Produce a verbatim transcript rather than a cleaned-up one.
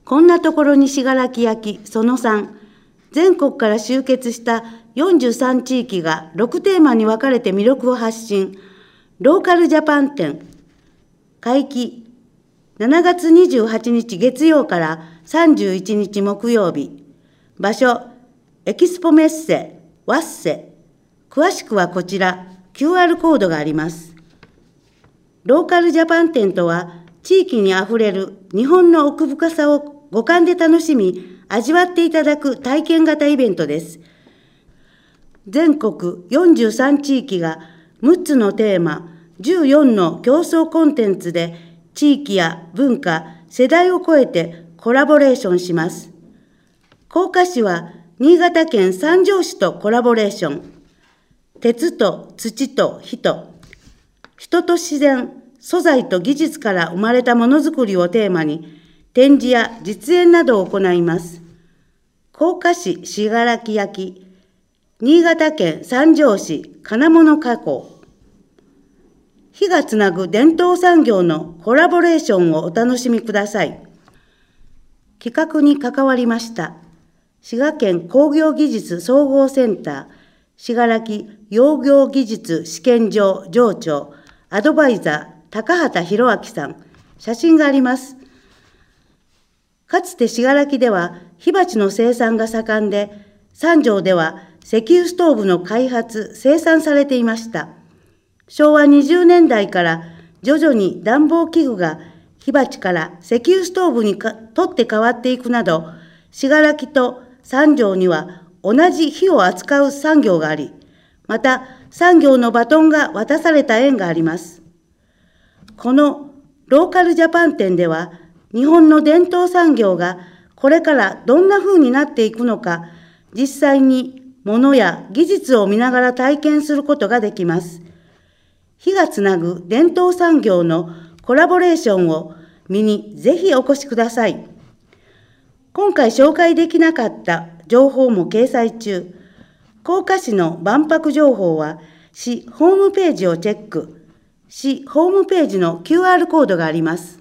こんなところに信楽焼そのさん、全国から集結したよんじゅうさん地域がろくテーマに分かれて魅力を発信、ローカルジャパン展、会期しちがつにじゅうはちにち月曜からさんじゅういちにち木曜日、場所、エキスポメッセ、ワッセ、詳しくはこちら、キューアール コードがあります。ローカルジャパン展とは、地域にあふれる日本の奥深さを五感で楽しみ、味わっていただく体験型イベントです。全国よんじゅうさん地域がむっつのテーマ、じゅうよんの競争コンテンツで地域や文化、世代を超えてコラボレーションします。甲賀市は新潟県三条市とコラボレーション。鉄と土と人、人と自然、素材と技術から生まれたものづくりをテーマに展示や実演などを行います。甲賀市信楽焼、新潟県三条市金物加工。火がつなぐ伝統産業のコラボレーションをお楽しみください。企画に関わりました。滋賀県工業技術総合センター、信楽養業技術試験場場長、アドバイザー、高畑博明さん、写真があります。かつて信楽では火鉢の生産が盛んで、三条では石油ストーブの開発、生産されていました。しょうわにじゅうねんだいから徐々に暖房器具が火鉢から石油ストーブにか取って変わっていくなど、信楽と三条には同じ火を扱う産業があり、また産業のバトンが渡された縁があります。このローカルジャパン展では、日本の伝統産業がこれからどんな風になっていくのか、実際に物や技術を見ながら体験することができます。火がつなぐ伝統産業のコラボレーションを見にぜひお越しください。今回紹介できなかった情報も掲載中。甲賀市の万博情報は市ホームページをチェック。市ホームページの キューアール コードがあります。